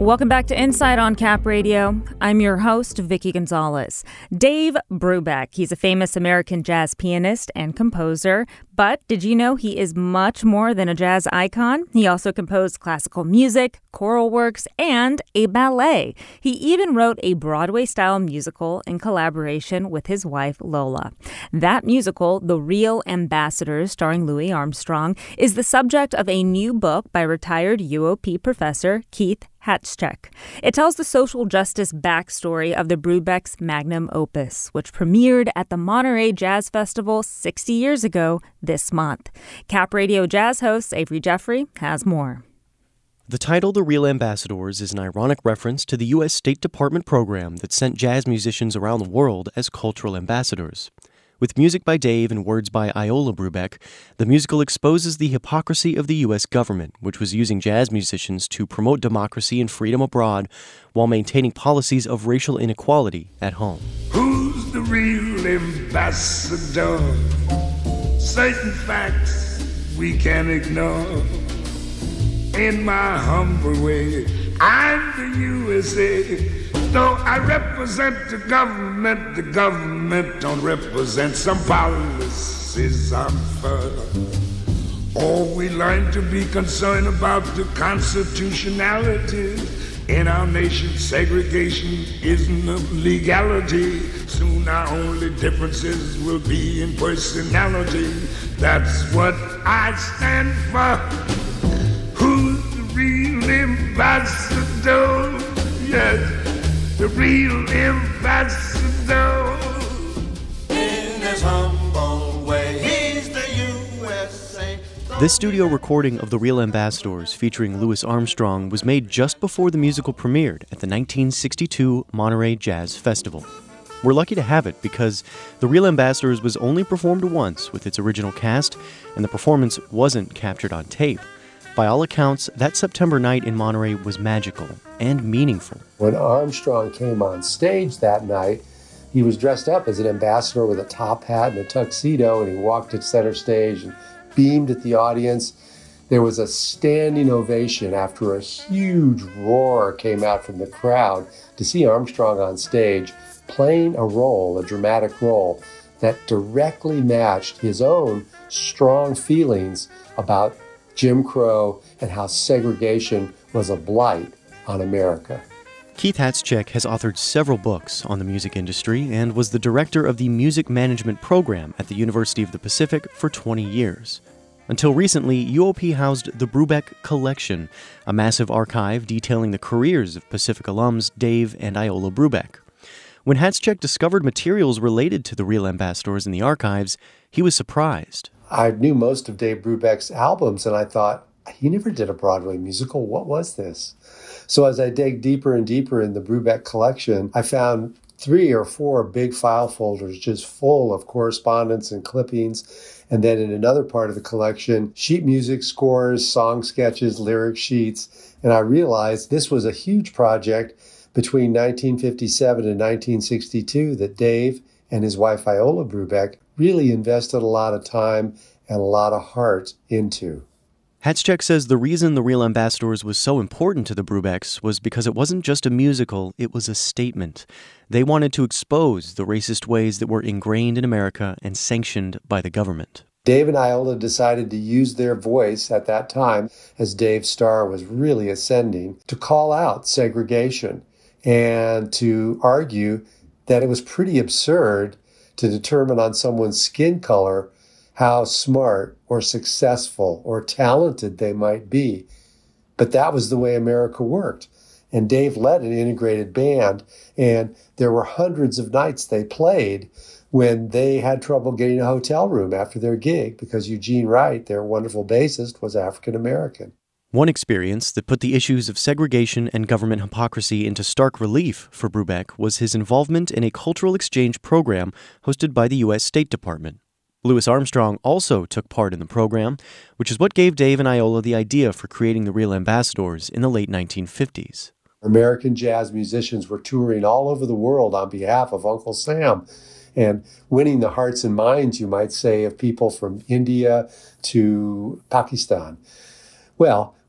Welcome back to Insight on Cap Radio. I'm your host, Vicky Gonzalez. Dave Brubeck, he's a famous American jazz pianist and composer. But did you know he is much more than a jazz icon? He also composed classical music, choral works, and a ballet. He even wrote a Broadway-style musical in collaboration with his wife, Lola. That musical, The Real Ambassadors, starring Louis Armstrong, is the subject of a new book by retired UOP professor Keith Hatschek. It tells the social justice backstory of the Brubecks' magnum opus, which premiered at the Monterey Jazz Festival 60 years ago this month. Cap Radio Jazz host Avery Jeffrey has more. The title The Real Ambassadors is an ironic reference to the U.S. State Department program that sent jazz musicians around the world as cultural ambassadors. With music by Dave and words by Iola Brubeck, the musical exposes the hypocrisy of the U.S. government, which was using jazz musicians to promote democracy and freedom abroad while maintaining policies of racial inequality at home. Who's the real ambassador? Certain facts we can ignore. In my humble way, I'm the USA. Though I represent the government don't represent some policies I'm for. Oh, we learn to be concerned about the constitutionality. In our nation, segregation isn't a legality. Soon our only differences will be in personality. That's what I stand for. Who's the real ambassador? Yes. The real ambassador. In his humble way, he's the USA. This studio recording of The Real Ambassadors featuring Louis Armstrong was made just before the musical premiered at the 1962 Monterey Jazz Festival. We're lucky to have it because The Real Ambassadors was only performed once with its original cast, and the performance wasn't captured on tape. By all accounts, that September night in Monterey was magical and meaningful. When Armstrong came on stage that night, he was dressed up as an ambassador with a top hat and a tuxedo, and he walked to center stage and beamed at the audience. There was a standing ovation after a huge roar came out from the crowd to see Armstrong on stage playing a role, a dramatic role, that directly matched his own strong feelings about Jim Crow and how segregation was a blight on America. Keith Hatschek has authored several books on the music industry and was the director of the Music Management Program at the University of the Pacific for 20 years. Until recently, UOP housed the Brubeck Collection, a massive archive detailing the careers of Pacific alums Dave and Iola Brubeck. When Hatschek discovered materials related to the Real Ambassadors in the archives, he was surprised. I knew most of Dave Brubeck's albums, and I thought, he never did a Broadway musical. What was this? So as I dig deeper and deeper in the Brubeck collection, I found 3 or 4 big file folders just full of correspondence and clippings. And then in another part of the collection, sheet music scores, song sketches, lyric sheets. And I realized this was a huge project between 1957 and 1962 that Dave and his wife Iola Brubeck really invested a lot of time and a lot of heart into. Hatschek says the reason The Real Ambassadors was so important to the Brubecks was because it wasn't just a musical, it was a statement. They wanted to expose the racist ways that were ingrained in America and sanctioned by the government. Dave and Iola decided to use their voice at that time, as Dave's star was really ascending, to call out segregation and to argue that it was pretty absurd to determine on someone's skin color how smart or successful or talented they might be. But that was the way America worked. And Dave led an integrated band, and there were hundreds of nights they played when they had trouble getting a hotel room after their gig because Eugene Wright, their wonderful bassist, was African American. One experience that put the issues of segregation and government hypocrisy into stark relief for Brubeck was his involvement in a cultural exchange program hosted by the U.S. State Department. Louis Armstrong also took part in the program, which is what gave Dave and Iola the idea for creating the Real Ambassadors in the late 1950s. American jazz musicians were touring all over the world on behalf of Uncle Sam and winning the hearts and minds, you might say, of people from India to Pakistan. Well,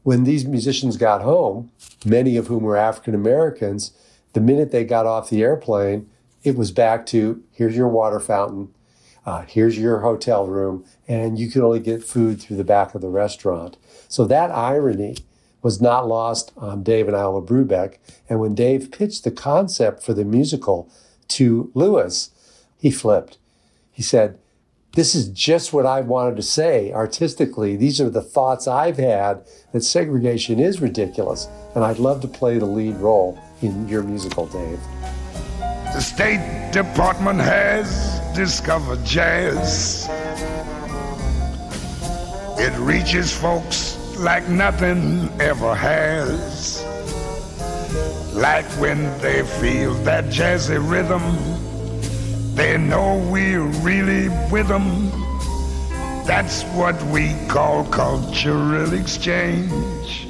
when these musicians got home, many of whom were African Americans, the minute they got off the airplane, it was back to, here's your water fountain, here's your hotel room, and you could only get food through the back of the restaurant. So that irony was not lost on Dave and Iola Brubeck. And when Dave pitched the concept for the musical to Louis, he flipped. He said, this is just what I wanted to say artistically. These are the thoughts I've had, that segregation is ridiculous, and I'd love to play the lead role in your musical, Dave. The State Department has discovered jazz. It reaches folks like nothing ever has. Like when they feel that jazzy rhythm, they know we're really with them. That's what we call cultural exchange.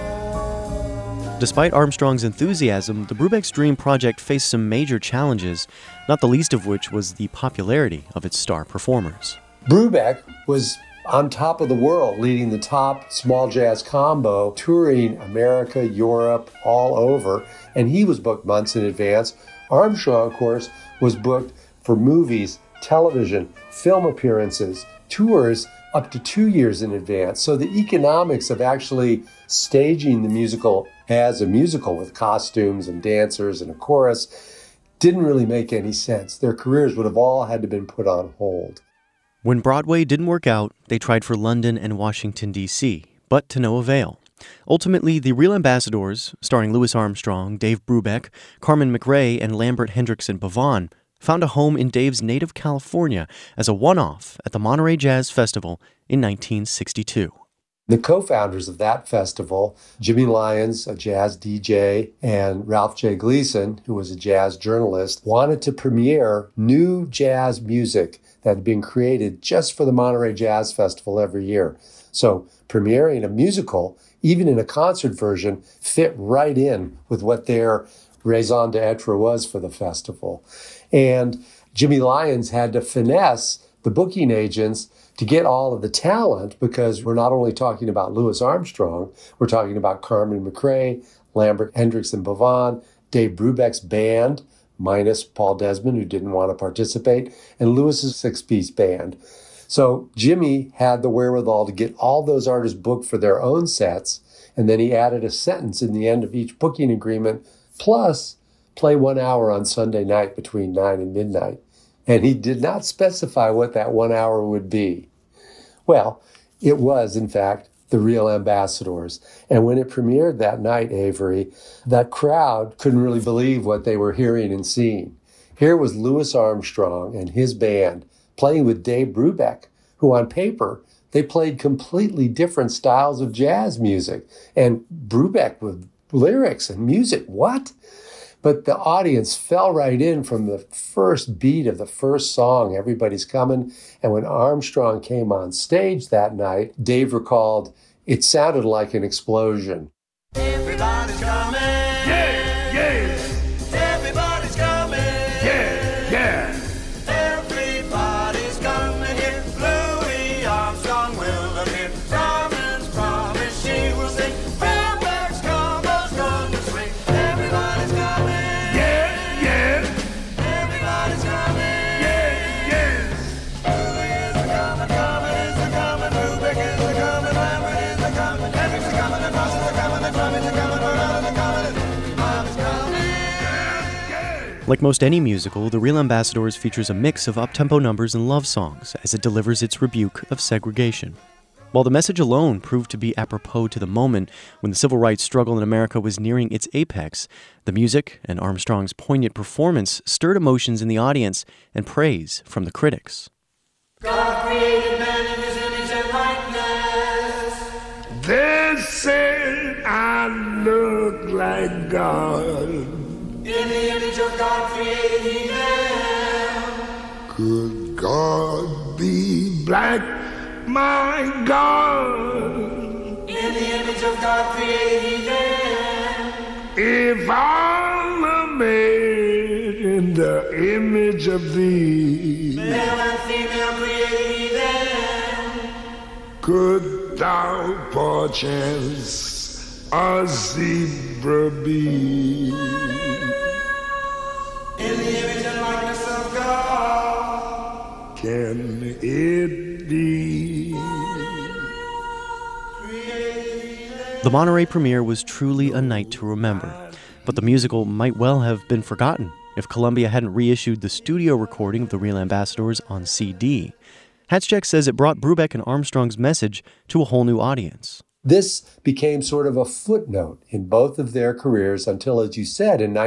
Despite Armstrong's enthusiasm, the Brubecks' Dream Project faced some major challenges, not the least of which was the popularity of its star performers. Brubeck was on top of the world, leading the top small jazz combo, touring America, Europe, all over, and he was booked months in advance. Armstrong, of course, was booked for movies, television, film appearances, tours up to 2 years in advance. So the economics of actually staging the musical as a musical with costumes and dancers and a chorus didn't really make any sense. Their careers would have all had to have been put on hold. When Broadway didn't work out, they tried for London and Washington, D.C., but to no avail. Ultimately, the Real Ambassadors, starring Louis Armstrong, Dave Brubeck, Carmen McRae, and Lambert Hendrickson Bavon, found a home in Dave's native California as a one-off at the Monterey Jazz Festival in 1962. The co-founders of that festival, Jimmy Lyons, a jazz DJ, and Ralph J. Gleason, who was a jazz journalist, wanted to premiere new jazz music that had been created just for the Monterey Jazz Festival every year. So premiering a musical, even in a concert version, fit right in with what their raison d'etre was for the festival. And Jimmy Lyons had to finesse the booking agents to get all of the talent, because we're not only talking about Louis Armstrong, we're talking about Carmen McRae, Lambert Hendrickson Bavon, Dave Brubeck's band, minus Paul Desmond, who didn't want to participate, and Louis's six-piece band. So Jimmy had the wherewithal to get all those artists booked for their own sets, and then he added a sentence in the end of each booking agreement, plus play 1 hour on Sunday night between 9 and midnight. And he did not specify what that 1 hour would be. Well, it was, in fact, the Real Ambassadors. And when it premiered that night, Avery, that crowd couldn't really believe what they were hearing and seeing. Here was Louis Armstrong and his band playing with Dave Brubeck, who on paper, they played completely different styles of jazz music. And Brubeck with lyrics and music, what? But the audience fell right in from the first beat of the first song, Everybody's Coming. And when Armstrong came on stage that night, Dave recalled, it sounded like an explosion. Everybody's coming. Yeah, yeah, Everybody's coming. yeah, yeah. Everybody's coming here. Louis Armstrong will appear. Carmen's promise she will sing. Brubeck's combo's gonna swing. Everybody's coming. Yeah, yeah, Everybody's coming. yeah, yeah. Louis is a coming, Carmen is a coming, Brubeck is a coming, Lambert is a coming, Hendrick's a coming, and Ross is a coming, and Drummond's a coming, Bernard is a coming, and Mom is coming. Like most any musical, The Real Ambassadors features a mix of up-tempo numbers and love songs as it delivers its rebuke of segregation. While the message alone proved to be apropos to the moment when the civil rights struggle in America was nearing its apex, the music and Armstrong's poignant performance stirred emotions in the audience and praise from the critics. God created man in his image and likeness. They said I look like God. In the image of God created he man. Could God be black? My God. In the image of God created he man. If all are made in the image of thee, Male and female created he then. could without perchance a zebra be. In the image and likeness of God. Can it be? The Monterey premiere was truly a night to remember, but the musical might well have been forgotten if Columbia hadn't reissued the studio recording of The Real Ambassadors on CD. Hatschek says it brought Brubeck and Armstrong's message to a whole new audience. This became sort of a footnote in both of their careers until, as you said, in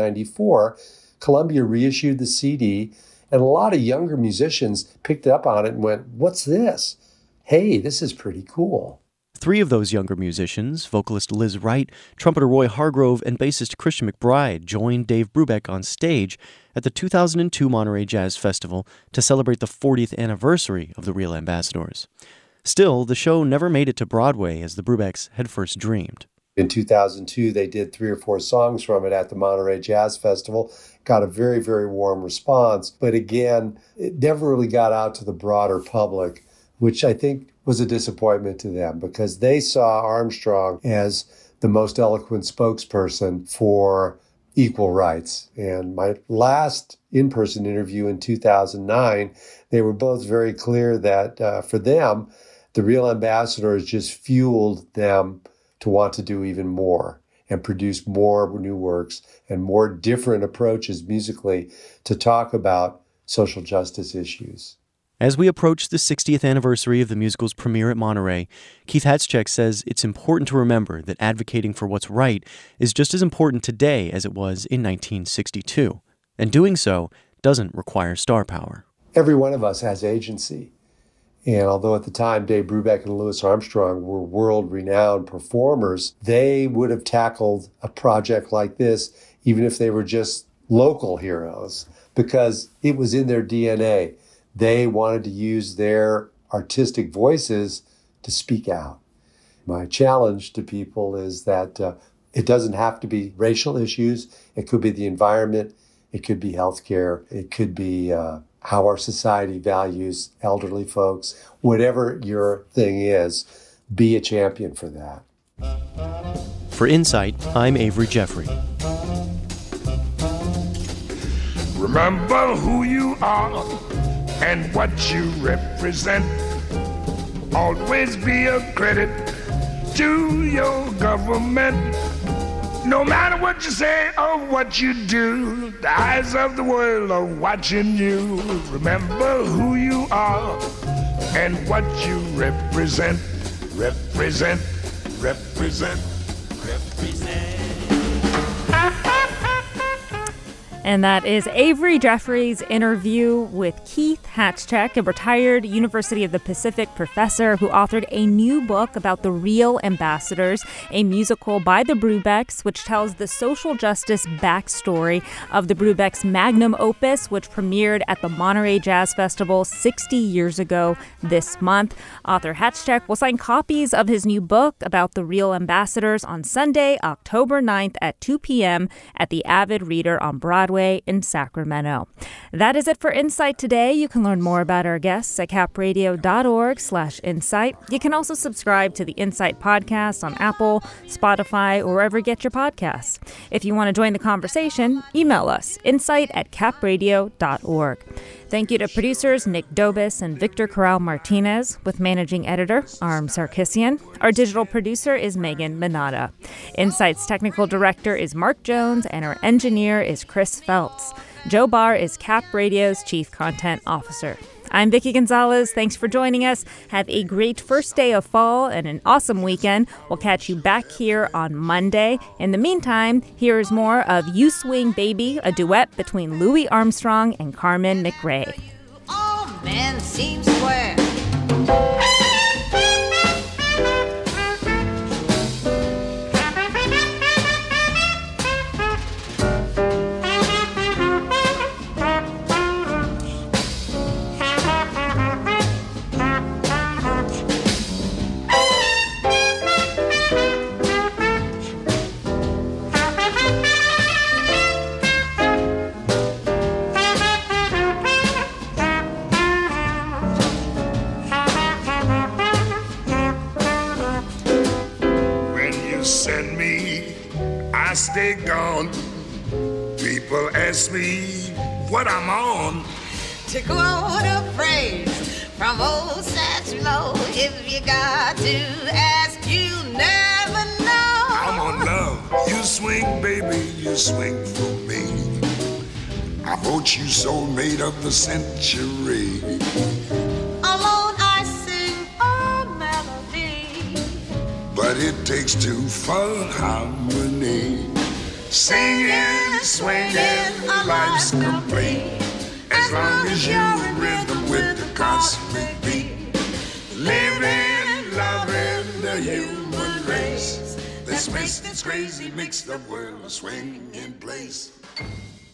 1994, Columbia reissued the CD, and a lot of younger musicians picked up on it and went, "What's this? Hey, this is pretty cool." 3 of those younger musicians, vocalist Liz Wright, trumpeter Roy Hargrove, and bassist Christian McBride, joined Dave Brubeck on stage at the 2002 Monterey Jazz Festival to celebrate the 40th anniversary of The Real Ambassadors. Still, the show never made it to Broadway as the Brubecks had first dreamed. In 2002, they did 3 or 4 songs from it at the Monterey Jazz Festival, got a very, very warm response. But again, it never really got out to the broader public, which I think was a disappointment to them because they saw Armstrong as the most eloquent spokesperson for equal rights. And my last in-person interview in 2009, they were both very clear that for them, The Real Ambassadors just fueled them to want to do even more and produce more new works and more different approaches musically to talk about social justice issues. As we approach the 60th anniversary of the musical's premiere at Monterey, Keith Hatschek says it's important to remember that advocating for what's right is just as important today as it was in 1962, and doing so doesn't require star power. Every one of us has agency. And although at the time Dave Brubeck and Louis Armstrong were world-renowned performers, they would have tackled a project like this even if they were just local heroes, because it was in their DNA. They wanted to use their artistic voices to speak out. My challenge to people is that it doesn't have to be racial issues. It could be the environment. It could be healthcare. It could be how our society values elderly folks. Whatever your thing is, be a champion for that. For Insight, I'm Avery Jeffrey. Remember who you are and what you represent. Always be a credit to your government. No matter what you say or what you do, the eyes of the world are watching you. Remember who you are and what you represent. Represent, represent, represent. And that is Avery Jeffrey's interview with Keith Hatschek, a retired University of the Pacific professor who authored a new book about The Real Ambassadors, a musical by the Brubecks, which tells the social justice backstory of the Brubecks' magnum opus, which premiered at the Monterey Jazz Festival 60 years ago this month. Author Hatschek will sign copies of his new book about The Real Ambassadors on Sunday, October 9th at 2 p.m. at the Avid Reader on Broadway in Sacramento. That is it for Insight today. You can learn more about our guests at capradio.org/insight. You can also subscribe to the Insight podcast on Apple, Spotify, or wherever you get your podcasts. If you want to join the conversation, email us, insight@capradio.org. Thank you to producers Nick Dobis and Victor Corral Martinez, with managing editor Arm Sarkissian. Our digital producer is Megan Minata. Insight's technical director is Mark Jones, and our engineer is Chris Feltz. Joe Barr is Cap Radio's chief content officer. I'm Vicki Gonzalez. Thanks for joining us. Have a great first day of fall and an awesome weekend. We'll catch you back here on Monday. In the meantime, here's more of You Swing Baby, a duet between Louis Armstrong and Carmen McRae. All men seem square. day I stay gone, people ask me what I'm on. To quote a phrase from old Satchmo, if you got to ask, you never know. I'm on love. You swing, baby, you swing for me. I vote you soulmate of the century. Alone I sing a melody, But it takes two for harmony. Singing, swinging, life's complete. As long as you're in rhythm with the cosmic beat. Living, loving the human race. Let's make this crazy mix the world swing in place.